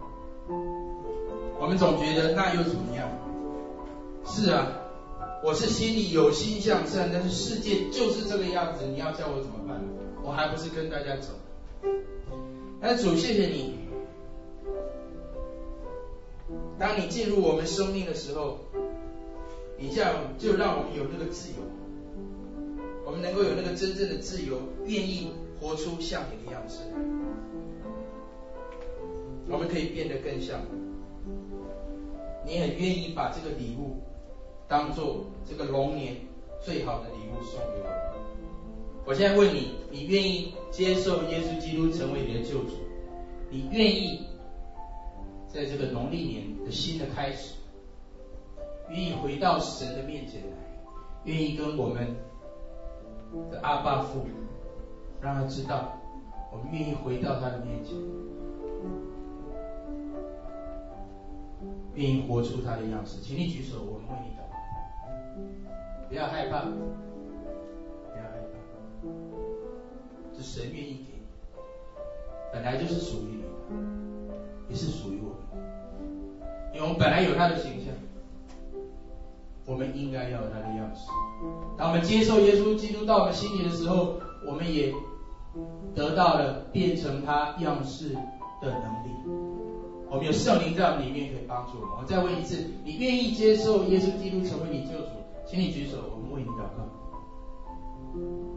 我们总觉得那又怎么样？是啊，我是心里有心向善，但是世界就是这个样子，你要叫我怎么办？我还不是跟大家走。但是主，谢谢你，当你进入我们生命的时候，你这样就让我们有那个自由，我们们能够有那个真正的自由，愿意活出像你的样式，我们可以变得更像你。你很愿意把这个礼物当做这个龙年最好的礼物送给我们。我现在问你，你愿意接受耶稣基督成为你的救主？你愿意在这个农历年的新的开始，愿意回到神的面前来，愿意跟我们的阿爸父，让他知道我们愿意回到他的面前，愿意活出他的样式。请你举手，我们为你祷告。不要害怕，不要害怕，是神愿意给你，本来就是属于你的，也是属于我们的，因为我们本来有他的形象，我们应该要有他的样式。当我们接受耶稣基督到我们心里的时候，我们也得到了变成他样式的能力。我们有圣灵在我们里面可以帮助我们。我再问一次，你愿意接受耶稣基督成为你救主？请你举手，我们为你祷告。